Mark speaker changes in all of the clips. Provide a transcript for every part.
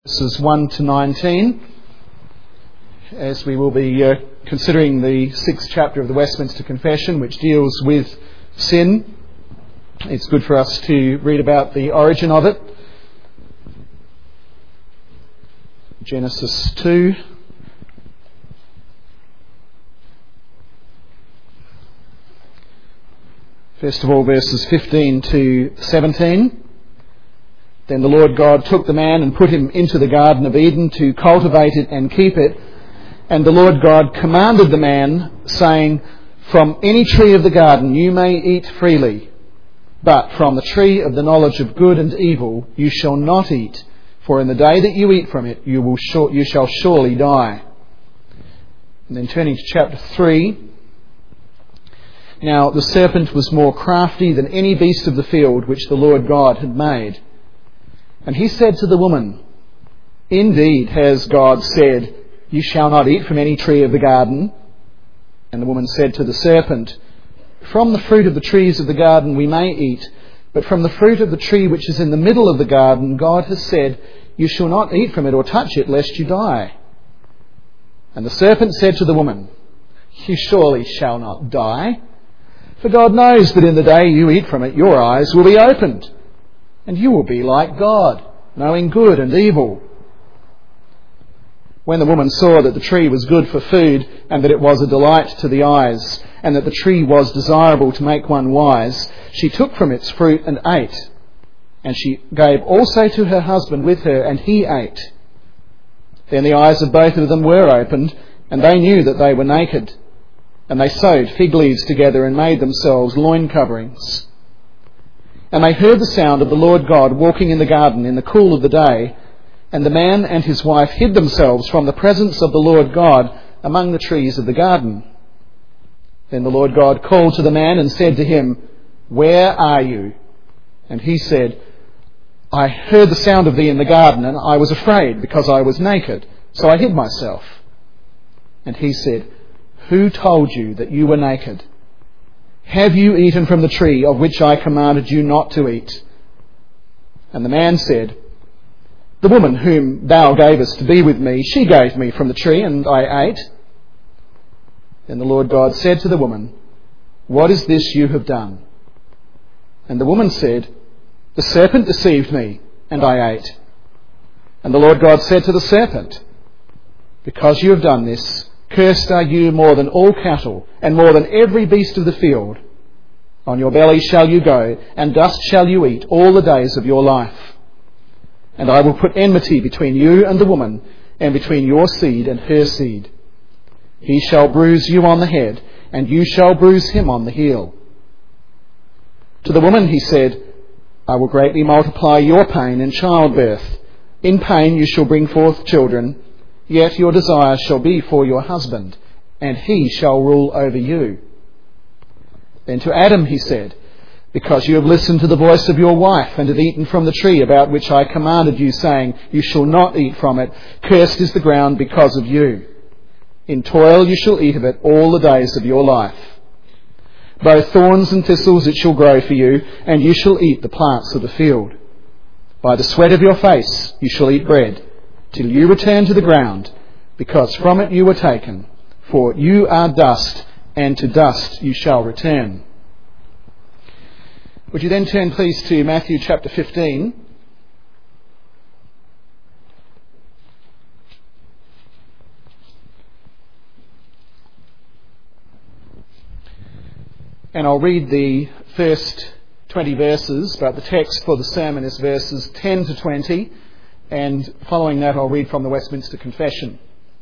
Speaker 1: Verses 1 to 19, as we will be considering the 6th chapter of the Westminster Confession, which deals with sin. It's good for us to read about the origin of it. Genesis 2. First of all, verses 15 to 17. Then the Lord God took the man and put him into the Garden of Eden to cultivate it and keep it. And the Lord God commanded the man, saying, "From any tree of the garden you may eat freely, but from the tree of the knowledge of good and evil you shall not eat, for in the day that you eat from it you shall surely die." And then turning to chapter 3. Now the serpent was more crafty than any beast of the field which the Lord God had made. And he said to the woman, "Indeed has God said, 'You shall not eat from any tree of the garden'?" And the woman said to the serpent, "From the fruit of the trees of the garden we may eat, but from the fruit of the tree which is in the middle of the garden, God has said, 'You shall not eat from it or touch it, lest you die.' And the serpent said to the woman, 'You surely shall not die, for God knows that in the day you eat from it, your eyes will be opened, and you will be like God, knowing good and evil.' When the woman saw that the tree was good for food, and that it was a delight to the eyes, and that the tree was desirable to make one wise, she took from its fruit and ate. And she gave also to her husband with her, and he ate. Then the eyes of both of them were opened, and they knew that they were naked. And they sewed fig leaves together and made themselves loin coverings. And they heard the sound of the Lord God walking in the garden in the cool of the day, and the man and his wife hid themselves from the presence of the Lord God among the trees of the garden. Then the Lord God called to the man and said to him, "Where are you?" And he said, "I heard the sound of thee in the garden, and I was afraid because I was naked, so I hid myself." And he said, "Who told you that you were naked? Have you eaten from the tree of which I commanded you not to eat?" And the man said, "The woman whom thou gavest to be with me, she gave me from the tree, and I ate." Then the Lord God said to the woman, "What is this you have done?" And the woman said, "The serpent deceived me, and I ate." And the Lord God said to the serpent, "Because you have done this, cursed are you more than all cattle, and more than every beast of the field. On your belly shall you go, and dust shall you eat all the days of your life. And I will put enmity between you and the woman, and between your seed and her seed. He shall bruise you on the head, and you shall bruise him on the heel." To the woman he said, "I will greatly multiply your pain in childbirth. In pain you shall bring forth children. Yet your desire shall be for your husband, and he shall rule over you." Then to Adam he said, "Because you have listened to the voice of your wife, and have eaten from the tree about which I commanded you, saying, 'You shall not eat from it,' cursed is the ground because of you. In toil you shall eat of it all the days of your life. Both thorns and thistles it shall grow for you, and you shall eat the plants of the field. By the sweat of your face you shall eat bread, till you return to the ground, because from it you were taken. For you are dust, and to dust you shall return." Would you then turn, please, to Matthew chapter 15. And I'll read the first 20 verses, but the text for the sermon is verses 10 to 20. And following that, I'll read from the Westminster Confession.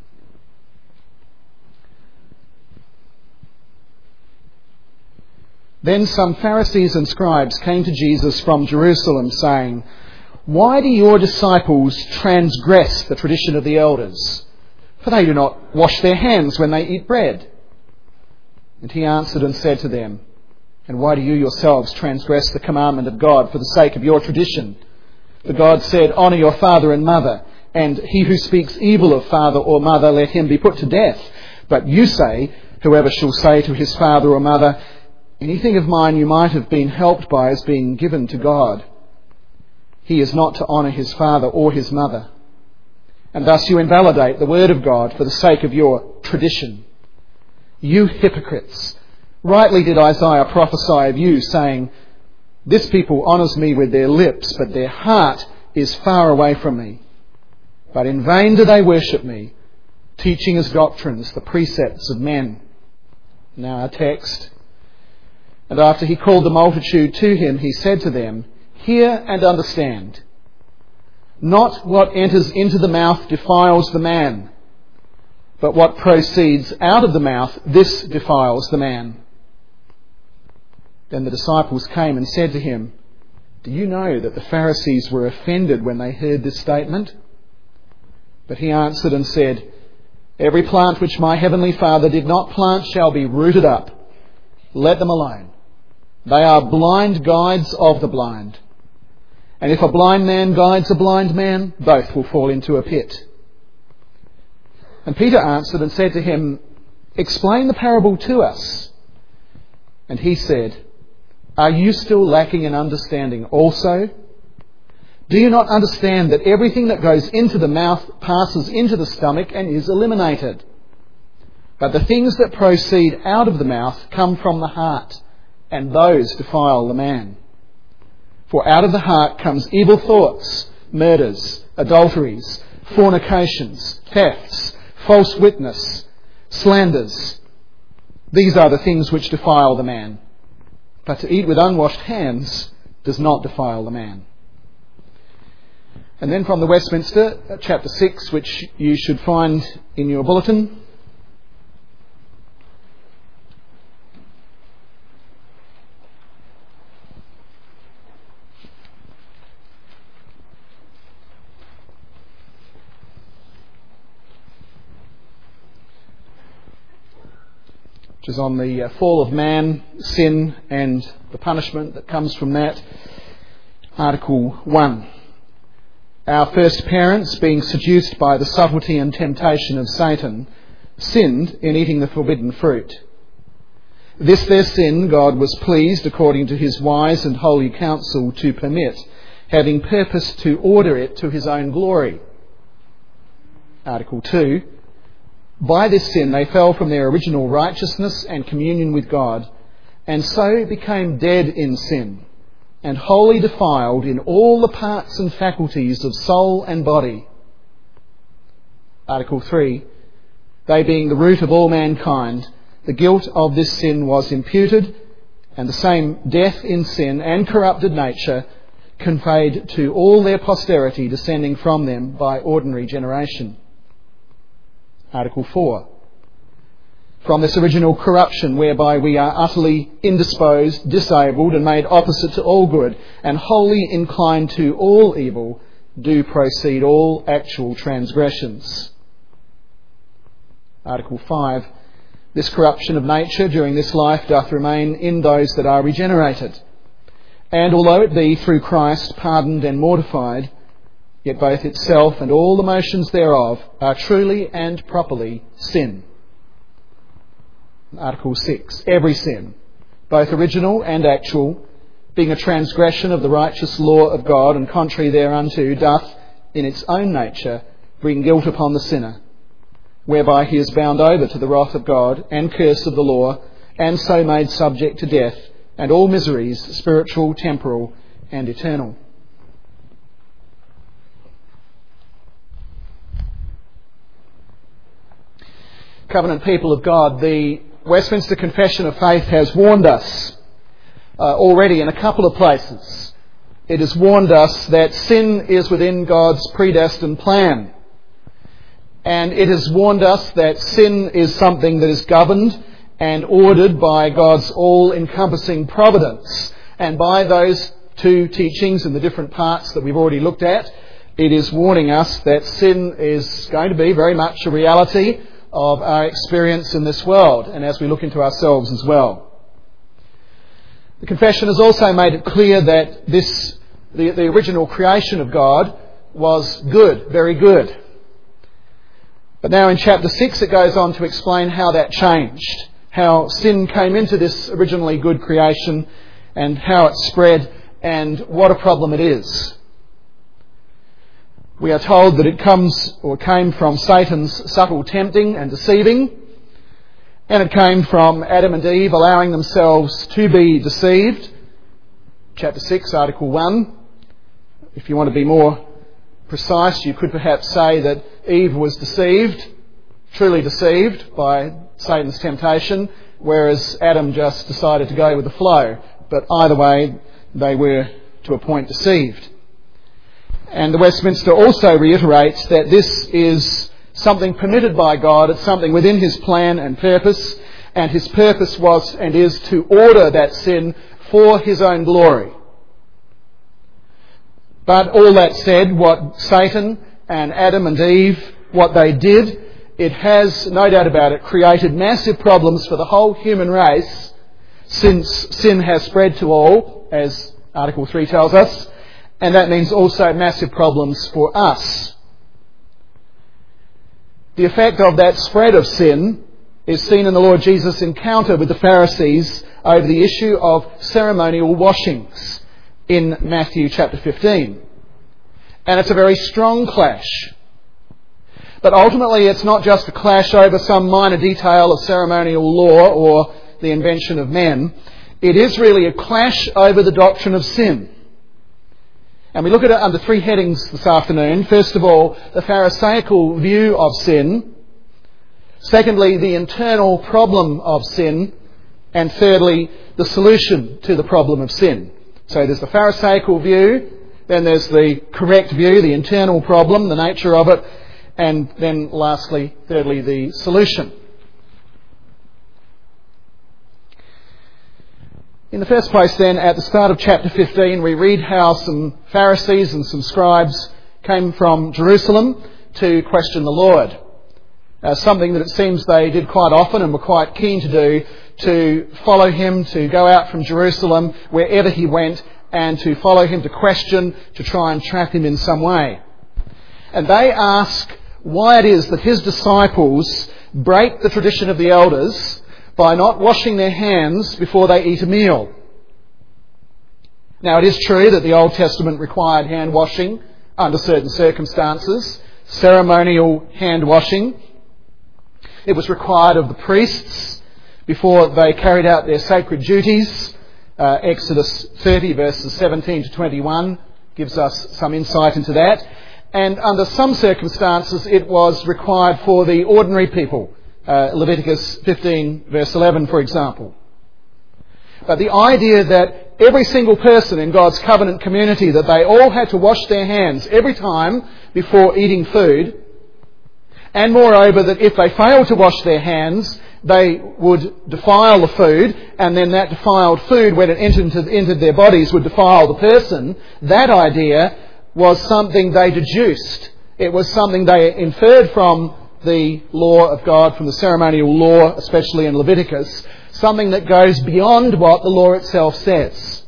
Speaker 1: Then some Pharisees and scribes came to Jesus from Jerusalem, saying, "Why do your disciples transgress the tradition of the elders? For they do not wash their hands when they eat bread." And he answered and said to them, "And why do you yourselves transgress the commandment of God for the sake of your tradition? For God said, 'Honour your father and mother,' and 'He who speaks evil of father or mother, let him be put to death.' But you say, 'Whoever shall say to his father or mother, anything of mine you might have been helped by is being given to God,' he is not to honour his father or his mother. and thus you invalidate the word of God for the sake of your tradition. You hypocrites! Rightly did Isaiah prophesy of you, saying, this people honours me with their lips, but their heart is far away from me. But in vain do they worship me, teaching as doctrines the precepts of men. Now our text. And after he called the multitude to him, he said to them, hear and understand. Not what enters into the mouth defiles the man, but what proceeds out of the mouth, this defiles the man. Then the disciples came and said to him, do you know that the Pharisees were offended when they heard this statement? But he answered and said, every plant which my heavenly Father did not plant shall be rooted up. Let them alone. They are blind guides of the blind. And if a blind man guides a blind man, both will fall into a pit. And Peter answered and said to him, explain the parable to us. And he said, are you still lacking in understanding also? Do you not understand that everything that goes into the mouth passes into the stomach and is eliminated? But the things that proceed out of the mouth come from the heart, and those defile the man. For out of the heart comes evil thoughts, murders, adulteries, fornications, thefts, false witness, slanders. These are the things which defile the man. But to eat with unwashed hands does not defile the man. And then from the Westminster, chapter 6, which you should find in your bulletin. Which is on the fall of man, sin and the punishment that comes from that. Article 1. Our first parents, being seduced by the subtlety and temptation of Satan, sinned in eating the forbidden fruit. This their sin God was pleased, according to his wise and holy counsel, to permit, having purposed to order it to his own glory. Article 2. By this sin they fell from their original righteousness and communion with God, and so became dead in sin, and wholly defiled in all the parts and faculties of soul and body. Article 3. They being the root of all mankind, the guilt of this sin was imputed, and the same death in sin and corrupted nature conveyed to all their posterity descending from them by ordinary generation. Article 4. From this original corruption whereby we are utterly indisposed, disabled and made opposite to all good and wholly inclined to all evil, do proceed all actual transgressions. Article 5. This corruption of nature during this life doth remain in those that are regenerated. And although it be through Christ pardoned and mortified, yet both itself and all the motions thereof are truly and properly sin. Article 6. Every sin, both original and actual, being a transgression of the righteous law of God and contrary thereunto, doth, in its own nature, bring guilt upon the sinner, whereby he is bound over to the wrath of God and curse of the law, and so made subject to death and all miseries, spiritual, temporal, and eternal. Covenant people of God, the Westminster Confession of Faith has warned us already in a couple of places. It has warned us that sin is within God's predestined plan. And it has warned us that sin is something that is governed and ordered by God's all-encompassing providence. And by those two teachings in the different parts that we've already looked at, it is warning us that sin is going to be very much a reality of our experience in this world, and as we look into ourselves as well. The confession has also made it clear that the original creation of God was good, very good. But now in chapter 6 it goes on to explain how that changed, how sin came into this originally good creation and how it spread and what a problem it is. We are told that it came from Satan's subtle tempting and deceiving, and it came from Adam and Eve allowing themselves to be deceived. Chapter 6, Article 1. If you want to be more precise, you could perhaps say that Eve was deceived, truly deceived by Satan's temptation, whereas Adam just decided to go with the flow. But either way, they were to a point deceived. And the Westminster also reiterates that this is something permitted by God, it's something within his plan and purpose, and his purpose was and is to order that sin for his own glory. But all that said, what Satan and Adam and Eve, what they did, it has, no doubt about it, created massive problems for the whole human race, since sin has spread to all, as Article 3 tells us, and that means also massive problems for us. The effect of that spread of sin is seen in the Lord Jesus' encounter with the Pharisees over the issue of ceremonial washings in Matthew chapter 15. And it's a very strong clash. But ultimately it's not just a clash over some minor detail of ceremonial law or the invention of men. It is really a clash over the doctrine of sin. And we look at it under three headings this afternoon. First of all, the Pharisaical view of sin. Secondly, the internal problem of sin. And thirdly, the solution to the problem of sin. So there's the Pharisaical view, then there's the correct view, the internal problem, the nature of it, and then lastly, thirdly, the solution. In the first place then, at the start of chapter 15, we read how some Pharisees and some scribes came from Jerusalem to question the Lord. Something that it seems they did quite often and were quite keen to do, to follow him, to go out from Jerusalem wherever he went and to follow him, to question, to try and trap him in some way. And they ask why it is that his disciples break the tradition of the elders by not washing their hands before they eat a meal. Now, it is true that the Old Testament required hand washing under certain circumstances, ceremonial hand washing. It was required of the priests before they carried out their sacred duties. Exodus 30 verses 17 to 21 gives us some insight into that. And under some circumstances it was required for the ordinary people. Leviticus 15 verse 11, for example. But the idea that every single person in God's covenant community, that they all had to wash their hands every time before eating food, and moreover that if they failed to wash their hands, they would defile the food, and then that defiled food, when it entered their bodies, would defile the person. That idea was something they deduced. It was something they inferred from the law of God, from the ceremonial law, especially in Leviticus, something that goes beyond what the law itself says.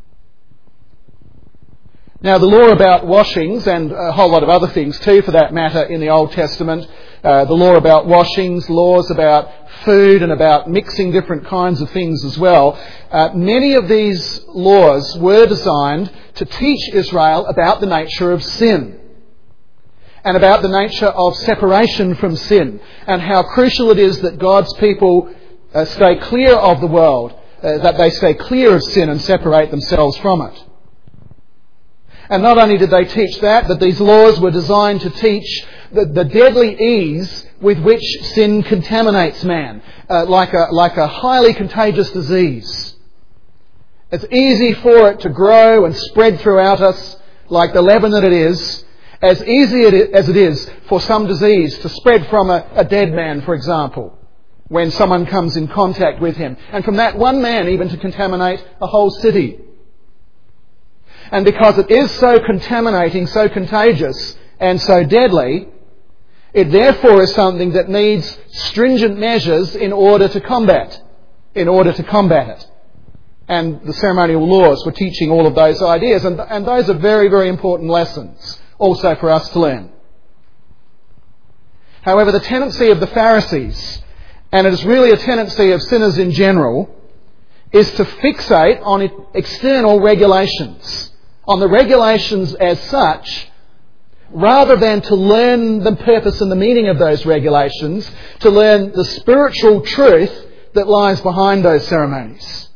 Speaker 1: Now, the law about washings, and a whole lot of other things too for that matter in the Old Testament, the law about washings, laws about food and about mixing different kinds of things as well, many of these laws were designed to teach Israel about the nature of sin, and about the nature of separation from sin, and how crucial it is that God's people stay clear of the world, that they stay clear of sin and separate themselves from it. And not only did they teach that, but these laws were designed to teach the deadly ease with which sin contaminates man, like a highly contagious disease. It's easy for it to grow and spread throughout us like the leaven that it is, as easy as it is for some disease to spread from a dead man, for example, when someone comes in contact with him. And from that one man even to contaminate a whole city. And because it is so contaminating, so contagious and so deadly, it therefore is something that needs stringent measures in order to combat it. And the ceremonial laws were teaching all of those ideas, and those are very, very important lessons also for us to learn. However, the tendency of the Pharisees, and it is really a tendency of sinners in general, is to fixate on external regulations, on the regulations as such, rather than to learn the purpose and the meaning of those regulations, to learn the spiritual truth that lies behind those ceremonies.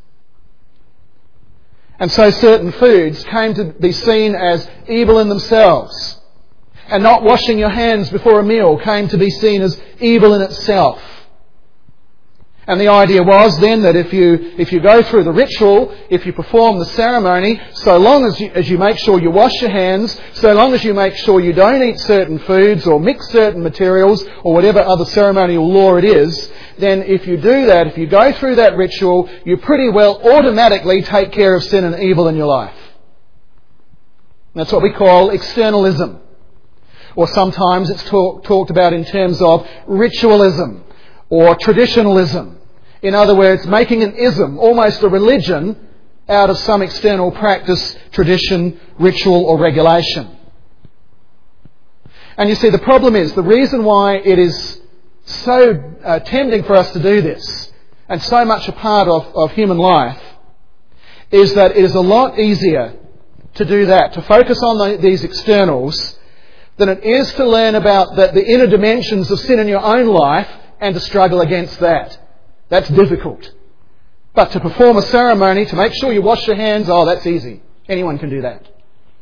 Speaker 1: And so certain foods came to be seen as evil in themselves. And not washing your hands before a meal came to be seen as evil in itself. And the idea was then that if you go through the ritual, if you perform the ceremony, so long as you make sure you wash your hands, so long as you make sure you don't eat certain foods or mix certain materials or whatever other ceremonial law it is, then if you do that, if you go through that ritual, you pretty well automatically take care of sin and evil in your life. That's what we call externalism. Or sometimes it's talked about in terms of ritualism or traditionalism. In other words, making an ism, almost a religion, out of some external practice, tradition, ritual or regulation. And you see, the problem is, the reason why it is so tempting for us to do this, and so much a part of human life, is that it is a lot easier to do that, to focus on these externals, than it is to learn about the inner dimensions of sin in your own life and to struggle against that. That's difficult. But to perform a ceremony, to make sure you wash your hands, that's easy. Anyone can do that.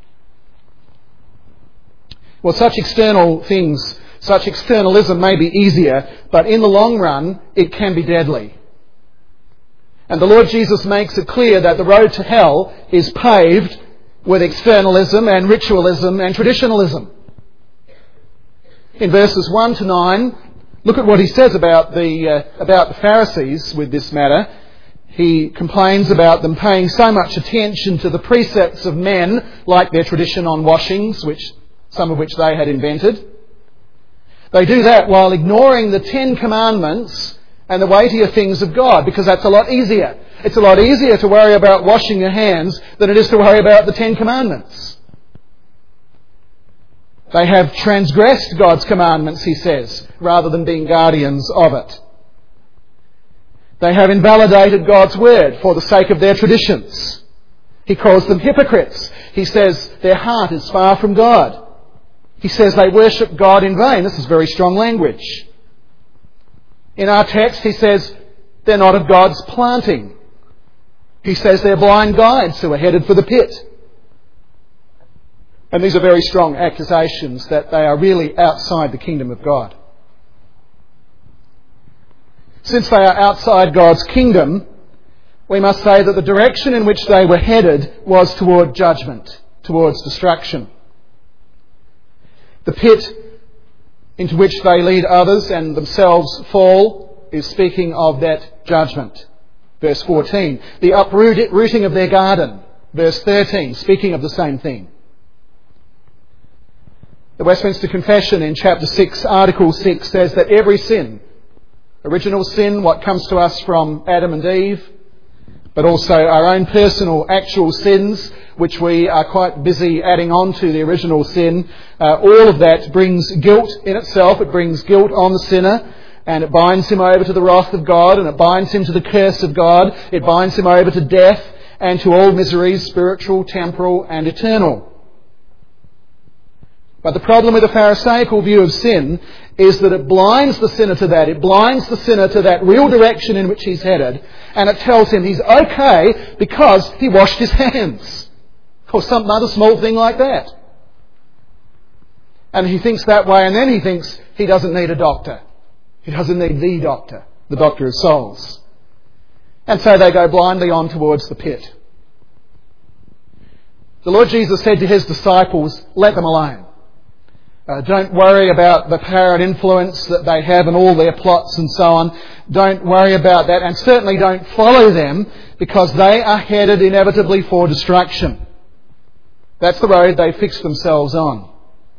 Speaker 1: Well, such external things, such externalism may be easier, but in the long run, it can be deadly. And the Lord Jesus makes it clear that the road to hell is paved with externalism and ritualism and traditionalism. In verses 1 to 9, look at what he says about the Pharisees with this matter. He complains about them paying so much attention to the precepts of men, like their tradition on washings, some of which they had invented. They do that while ignoring the 10 Commandments and the weightier things of God, because that's a lot easier. It's a lot easier to worry about washing your hands than it is to worry about the 10 Commandments. They have transgressed God's commandments, he says, rather than being guardians of it. They have invalidated God's word for the sake of their traditions. He calls them hypocrites. He says their heart is far from God. He says they worship God in vain. This is very strong language. In our text, he says they're not of God's planting. He says they're blind guides who are headed for the pit. And these are very strong accusations that they are really outside the kingdom of God. Since they are outside God's kingdom, we must say that the direction in which they were headed was toward judgment, towards destruction. The pit into which they lead others and themselves fall is speaking of that judgment. Verse 14. The uprooting of their garden. Verse 13, speaking of the same thing. The Westminster Confession in chapter 6, article 6 says that every sin, original sin, what comes to us from Adam and Eve, but also our own personal actual sins, which we are quite busy adding on to the original sin, all of that brings guilt in itself. It brings guilt on the sinner, and it binds him over to the wrath of God, and it binds him to the curse of God. It binds him over to death and to all miseries, spiritual, temporal and eternal. But the problem with the Pharisaical view of sin is that it blinds the sinner to that. It blinds the sinner to that real direction in which he's headed. And it tells him he's okay because he washed his hands. Or some other small thing like that. And he thinks that way, and then he thinks he doesn't need a doctor. He doesn't need the doctor of souls. And so they go blindly on towards the pit. The Lord Jesus said to his disciples, let them alone. Don't worry about the power and influence that they have and all their plots and so on. Don't worry about that, and certainly don't follow them, because they are headed inevitably for destruction. That's the road they fix themselves on.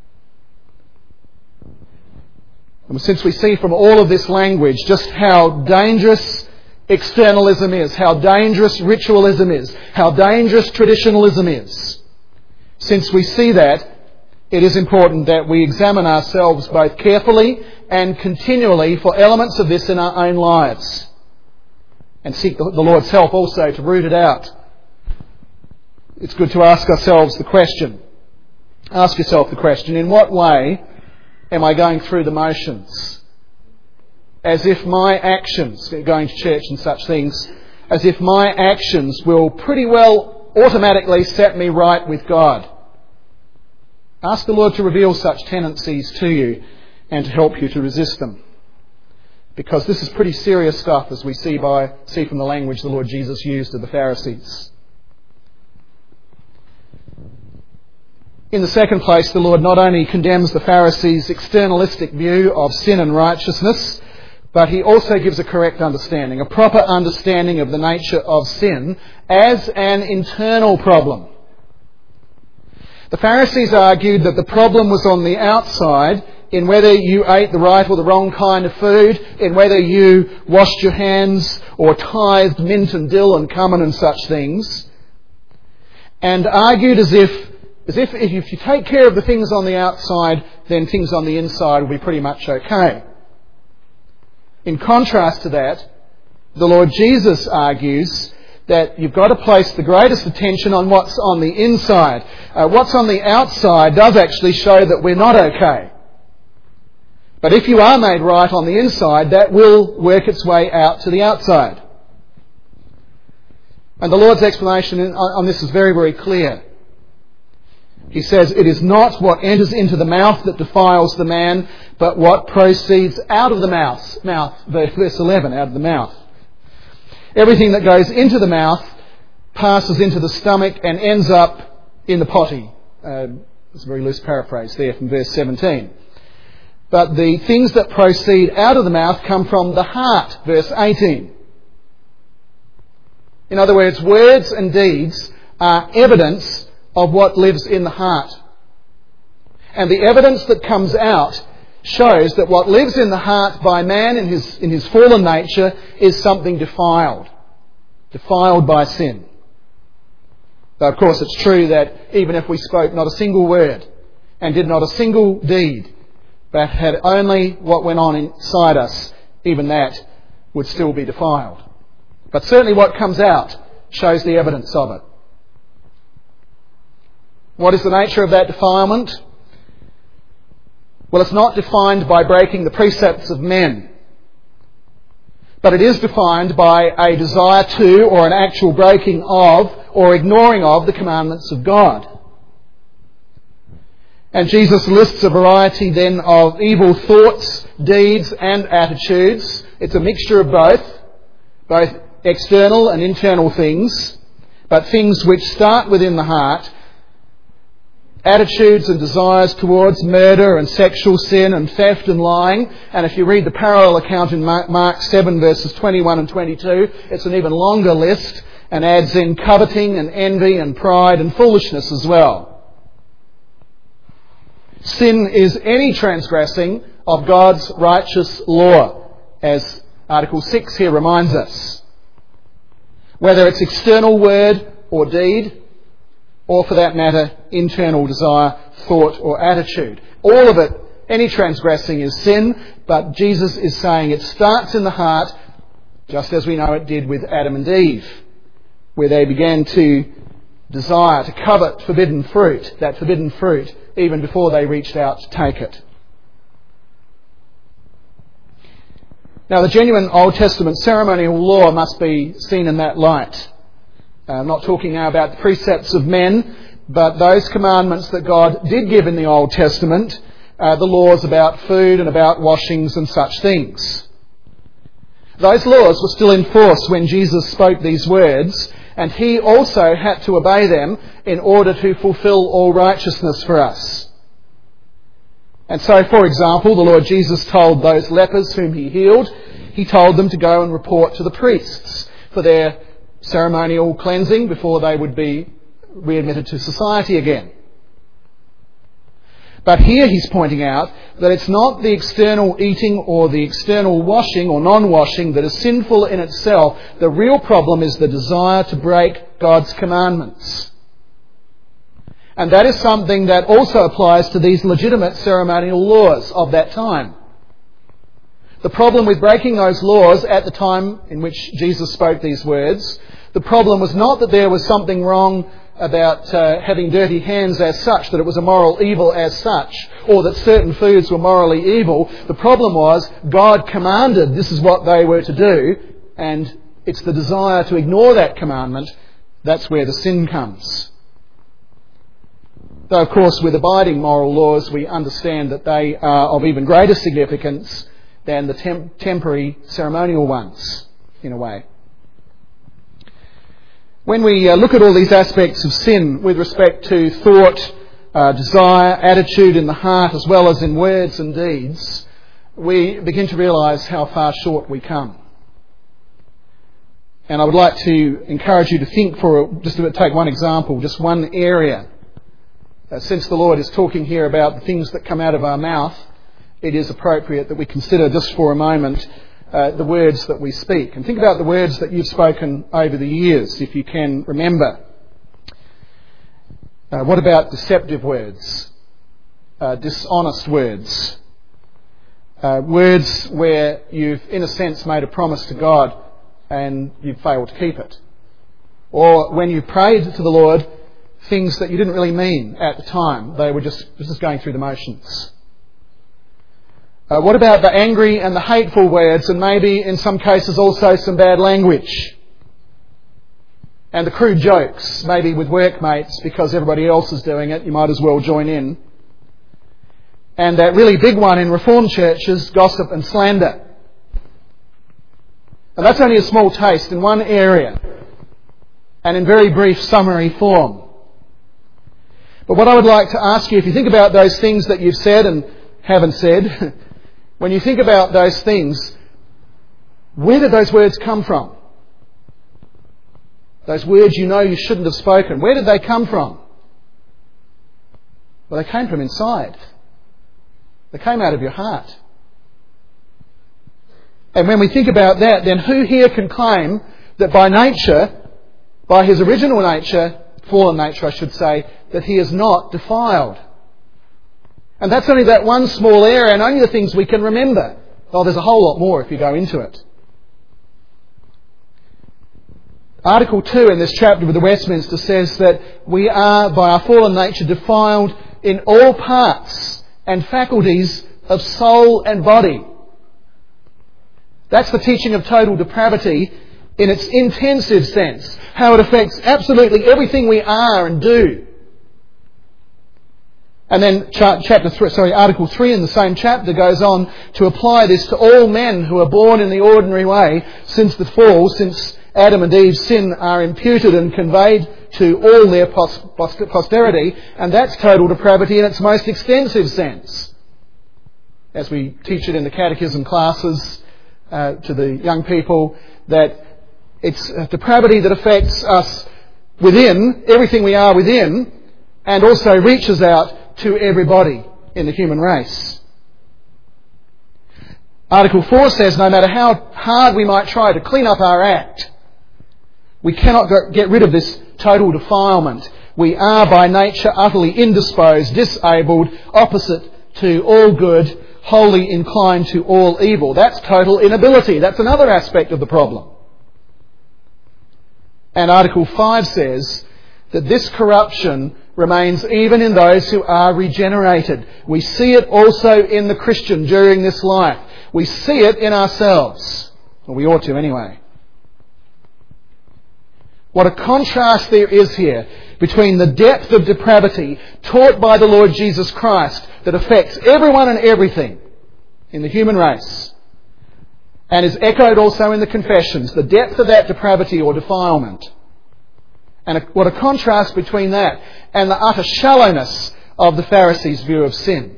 Speaker 1: And since we see from all of this language just how dangerous externalism is, how dangerous ritualism is, how dangerous traditionalism is, since we see that, it is important that we examine ourselves both carefully and continually for elements of this in our own lives, and seek the Lord's help also to root it out. It's good to ask ourselves the question, Ask yourself the question, in what way am I going through the motions? As if my actions, going to church and such things, as if my actions will pretty well automatically set me right with God. Ask the Lord to reveal such tendencies to you and to help you to resist them. Because this is pretty serious stuff, as we see from the language the Lord Jesus used to the Pharisees. In the second place, the Lord not only condemns the Pharisees' externalistic view of sin and righteousness, but he also gives a correct understanding, a proper understanding of the nature of sin as an internal problem. The Pharisees argued that the problem was on the outside, in whether you ate the right or the wrong kind of food, in whether you washed your hands or tithed mint and dill and cumin and such things, and argued as if you take care of the things on the outside, then things on the inside will be pretty much okay. In contrast to that, the Lord Jesus argues that you've got to place the greatest attention on what's on the inside. What's on the outside does actually show that we're not okay. But if you are made right on the inside, that will work its way out to the outside. And the Lord's explanation on this is very, very clear. He says, "It is not what enters into the mouth that defiles the man, but what proceeds out of the mouth." Verse 11, out of the mouth. Everything that goes into the mouth passes into the stomach and ends up in the potty. It's a very loose paraphrase there from verse 17. But the things that proceed out of the mouth come from the heart, verse 18. In other words, words and deeds are evidence of what lives in the heart. And the evidence that comes out shows that what lives in the heart by man in his fallen nature is something defiled by sin. Though of course it's true that even if we spoke not a single word and did not a single deed, but had only what went on inside us, even that would still be defiled. But certainly what comes out shows the evidence of it. What is the nature of that defilement? Well, it's not defined by breaking the precepts of men, but it is defined by a desire to, or an actual breaking of, or ignoring of the commandments of God. And Jesus lists a variety then of evil thoughts, deeds and attitudes. It's a mixture of both external and internal things, but things which start within the heart. Attitudes and desires towards murder and sexual sin and theft and lying. And if you read the parallel account in Mark 7 verses 21 and 22, it's an even longer list and adds in coveting and envy and pride and foolishness as well. Sin is any transgressing of God's righteous law, as Article 6 here reminds us. Whether it's external word or deed, or for that matter, internal desire, thought or attitude. All of it, any transgressing is sin, but Jesus is saying it starts in the heart, just as we know it did with Adam and Eve, where they began to desire, to covet forbidden fruit, that forbidden fruit, even before they reached out to take it. Now, the genuine Old Testament ceremonial law must be seen in that light. I'm not talking now about the precepts of men, but those commandments that God did give in the Old Testament, the laws about food and about washings and such things. Those laws were still in force when Jesus spoke these words, and he also had to obey them in order to fulfill all righteousness for us. And so, for example, the Lord Jesus told those lepers whom he healed, he told them to go and report to the priests for their ceremonial cleansing before they would be readmitted to society again. But here he's pointing out that it's not the external eating or the external washing or non-washing that is sinful in itself. The real problem is the desire to break God's commandments. And that is something that also applies to these legitimate ceremonial laws of that time. The problem with breaking those laws at the time in which Jesus spoke these words, the problem was not that there was something wrong about having dirty hands as such, that it was a moral evil as such, or that certain foods were morally evil. The problem was God commanded this is what they were to do, and it's the desire to ignore that commandment that's where the sin comes. Though, of course, with abiding moral laws, we understand that they are of even greater significance than the temporary ceremonial ones, in a way. When we look at all these aspects of sin with respect to thought, desire, attitude in the heart, as well as in words and deeds, we begin to realise how far short we come. And I would like to encourage you to think take one example, just one area. Since the Lord is talking here about the things that come out of our mouth, it is appropriate that we consider just for a moment the words that we speak. And think about the words that you've spoken over the years, if you can remember. What about deceptive words? Dishonest words? Words where you've, in a sense, made a promise to God and you've failed to keep it. Or when you prayed to the Lord things that you didn't really mean at the time. They were just going through the motions. What about the angry and the hateful words, and maybe in some cases also some bad language? And the crude jokes, maybe with workmates, because everybody else is doing it, you might as well join in. And that really big one in Reformed churches, gossip and slander. And that's only a small taste in one area, and in very brief summary form. But what I would like to ask you, if you think about those things that you've said and haven't said, when you think about those things, where did those words come from? Those words you know you shouldn't have spoken, where did they come from? Well, they came from inside. They came out of your heart. And when we think about that, then who here can claim that by nature, by his original nature, fallen nature I should say, that he is not defiled? And that's only that one small area and only the things we can remember. Oh, there's a whole lot more if you go into it. Article 2 in this chapter of the Westminster says that we are, by our fallen nature, defiled in all parts and faculties of soul and body. That's the teaching of total depravity in its intensive sense, how it affects absolutely everything we are and do. And then Article 3 in the same chapter goes on to apply this to all men who are born in the ordinary way since the fall, since Adam and Eve's sin are imputed and conveyed to all their posterity, and that's total depravity in its most extensive sense. As we teach it in the catechism classes to the young people, that it's a depravity that affects us within, everything we are within, and also reaches out to everybody in the human race. Article 4 says no matter how hard we might try to clean up our act, we cannot get rid of this total defilement. We are by nature utterly indisposed, disabled, opposite to all good, wholly inclined to all evil. That's total inability. That's another aspect of the problem. And Article 5 says that this corruption remains even in those who are regenerated. We see it also in the Christian during this life. We see it in ourselves. Well, we ought to anyway. What a contrast there is here between the depth of depravity taught by the Lord Jesus Christ that affects everyone and everything in the human race, and is echoed also in the confessions, the depth of that depravity or defilement. And what a contrast between that and the utter shallowness of the Pharisees' view of sin.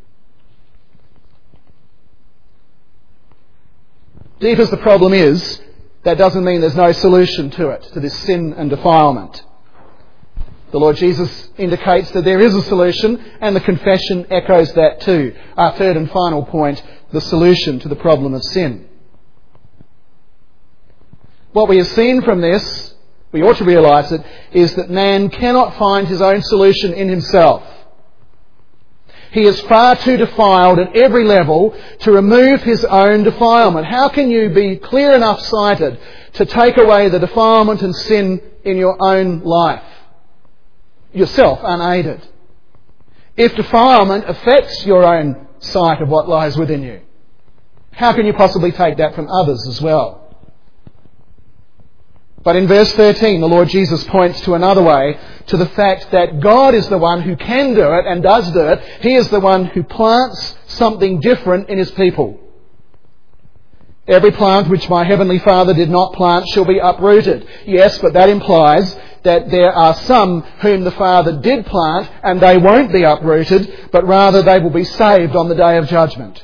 Speaker 1: Deep as the problem is, that doesn't mean there's no solution to it, to this sin and defilement. The Lord Jesus indicates that there is a solution, and the confession echoes that too. Our third and final point, the solution to the problem of sin. What we have seen from this, we ought to realise it, is that man cannot find his own solution in himself. He is far too defiled at every level to remove his own defilement. How can you be clear enough sighted to take away the defilement and sin in your own life? yourself unaided? If defilement affects your own sight of what lies within you, how can you possibly take that from others as well? But in verse 13, the Lord Jesus points to another way, to the fact that God is the one who can do it and does do it. He is the one who plants something different in His people. Every plant which my heavenly Father did not plant shall be uprooted. Yes, but that implies that there are some whom the Father did plant and they won't be uprooted, but rather they will be saved on the day of judgment.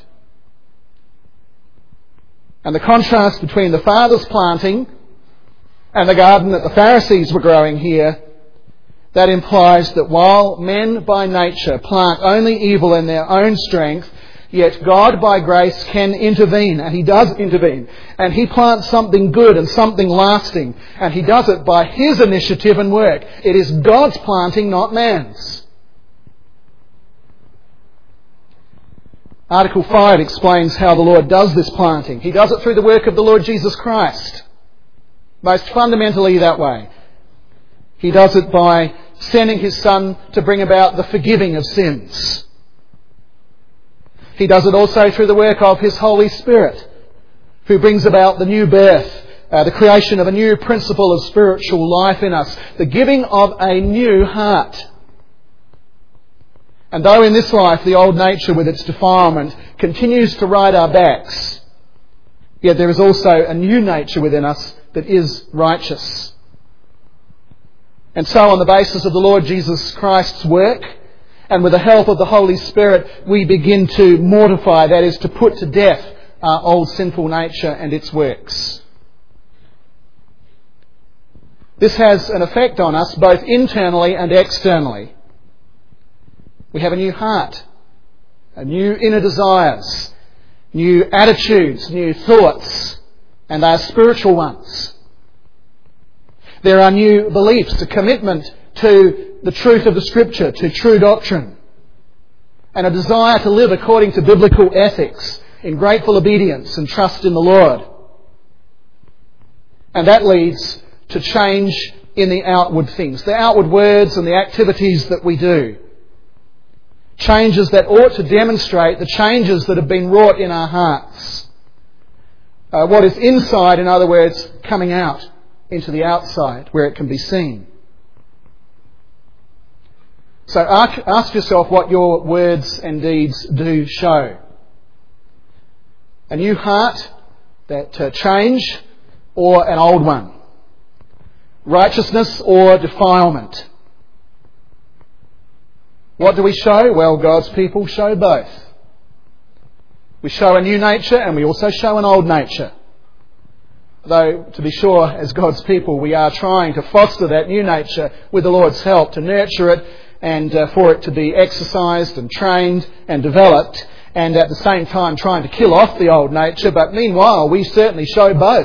Speaker 1: And the contrast between the Father's planting and the garden that the Pharisees were growing here, that implies that while men by nature plant only evil in their own strength, yet God by grace can intervene, and He does intervene. And He plants something good and something lasting, and He does it by His initiative and work. It is God's planting, not man's. Article 5 explains how the Lord does this planting. He does it through the work of the Lord Jesus Christ. Most fundamentally that way. He does it by sending His Son to bring about the forgiving of sins. He does it also through the work of His Holy Spirit, who brings about the new birth, the creation of a new principle of spiritual life in us, the giving of a new heart. And though in this life the old nature with its defilement continues to ride our backs, yet there is also a new nature within us that is righteous. And so on the basis of the Lord Jesus Christ's work, and with the help of the Holy Spirit, we begin to mortify, that is, to put to death our old sinful nature and its works. This has an effect on us both internally and externally. We have a new heart, a new inner desires, new attitudes, new thoughts, and they are spiritual ones. There are new beliefs, a commitment to the truth of the Scripture, to true doctrine, and a desire to live according to biblical ethics in grateful obedience and trust in the Lord. And that leads to change in the outward things, the outward words and the activities that we do. Changes that ought to demonstrate the changes that have been wrought in our hearts. What is inside, in other words, coming out into the outside where it can be seen. So ask yourself what your words and deeds do show. A new heart that change, or an old one? Righteousness or defilement? What do we show? Well, God's people show both. We show a new nature and we also show an old nature. Though, to be sure, as God's people, we are trying to foster that new nature with the Lord's help, to nurture it and for it to be exercised and trained and developed, and at the same time trying to kill off the old nature. But meanwhile, we certainly show both.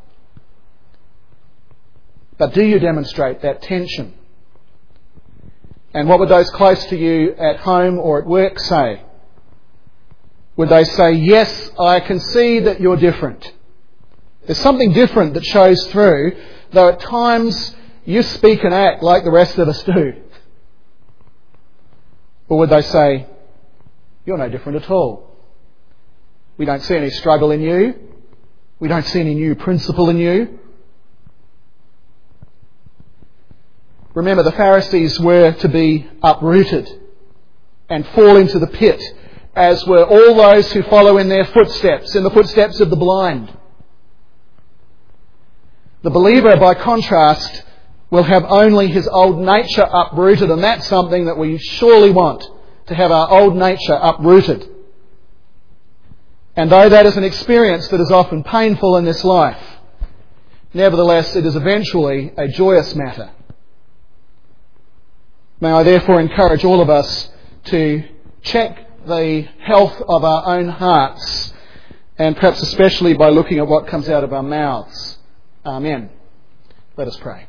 Speaker 1: But do you demonstrate that tension? And what would those close to you at home or at work say? Would they say, yes, I can see that you're different. There's something different that shows through, though at times you speak and act like the rest of us do. Or would they say, you're no different at all. We don't see any struggle in you. We don't see any new principle in you. Remember, the Pharisees were to be uprooted and fall into the pit, as were all those who follow in their footsteps, in the footsteps of the blind. The believer, by contrast, will have only his old nature uprooted, and that's something that we surely want, to have our old nature uprooted. And though that is an experience that is often painful in this life, nevertheless it is eventually a joyous matter. May I therefore encourage all of us to check the health of our own hearts, and perhaps especially by looking at what comes out of our mouths. Amen. Let us pray.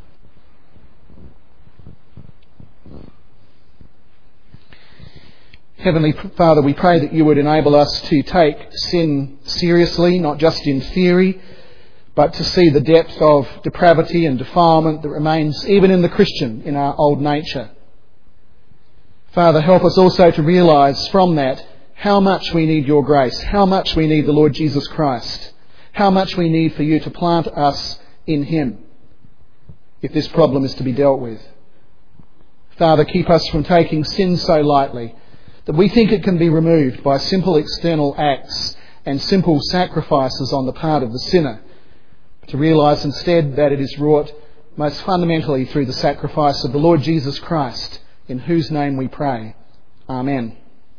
Speaker 1: Heavenly Father, we pray that you would enable us to take sin seriously, not just in theory, but to see the depth of depravity and defilement that remains even in the Christian, in our old nature. Father, help us also to realise from that how much we need your grace, how much we need the Lord Jesus Christ, how much we need for you to plant us in him if this problem is to be dealt with. Father, keep us from taking sin so lightly that we think it can be removed by simple external acts and simple sacrifices on the part of the sinner, to realise instead that it is wrought most fundamentally through the sacrifice of the Lord Jesus Christ, in whose name we pray. Amen.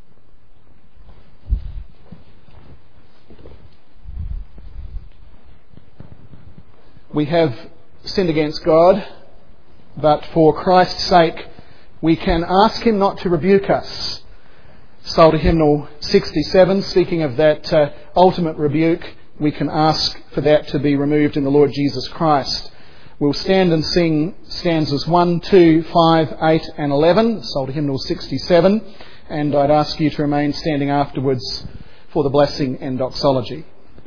Speaker 1: We have sinned against God, but for Christ's sake we can ask him not to rebuke us. Psalter Hymnal 67, speaking of that ultimate rebuke, we can ask for that to be removed in the Lord Jesus Christ. We'll stand and sing stanzas 1, 2, 5, 8 and 11, Psalter Hymnal 67, and I'd ask you to remain standing afterwards for the blessing and doxology.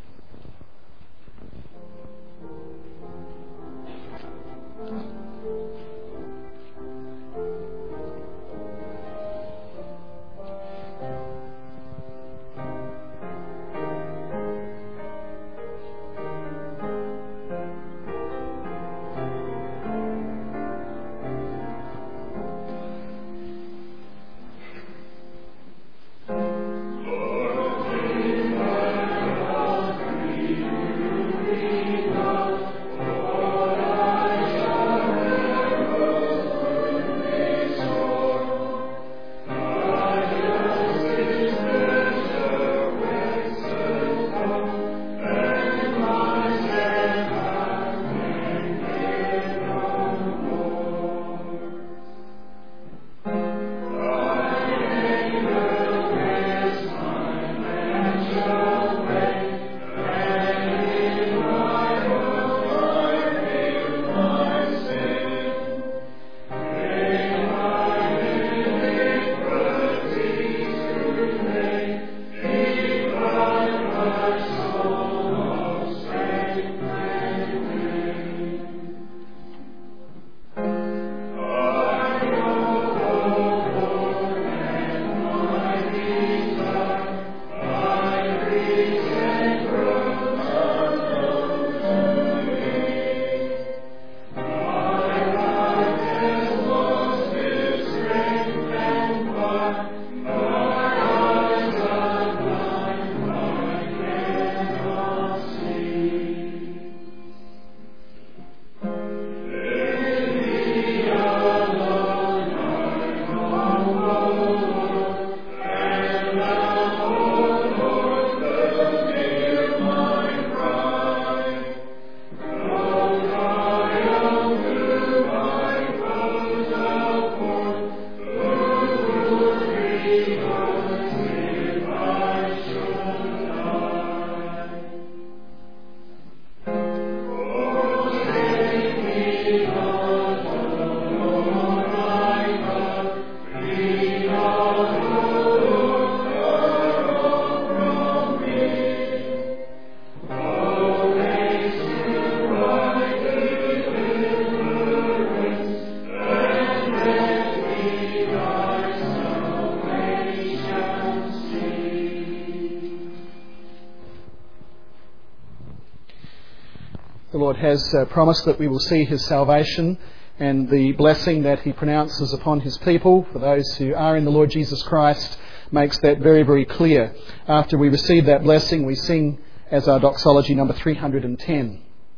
Speaker 1: The Lord has promised that we will see his salvation and the blessing that he pronounces upon his people, for those who are in the Lord Jesus Christ, makes that very, very clear. After we receive that blessing, we sing as our doxology number 310.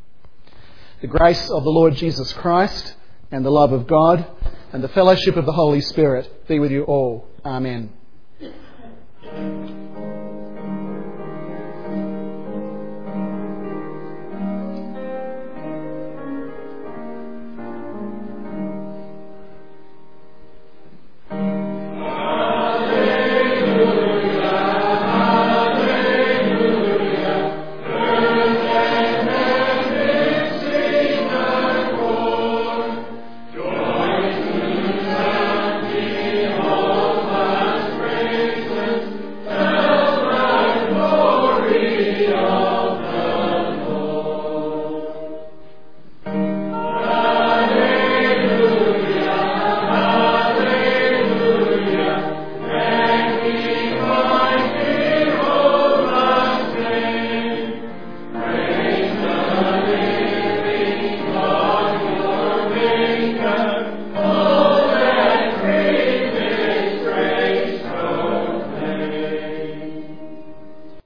Speaker 1: The grace of the Lord Jesus Christ and the love of God and the fellowship of the Holy Spirit be with you all. Amen.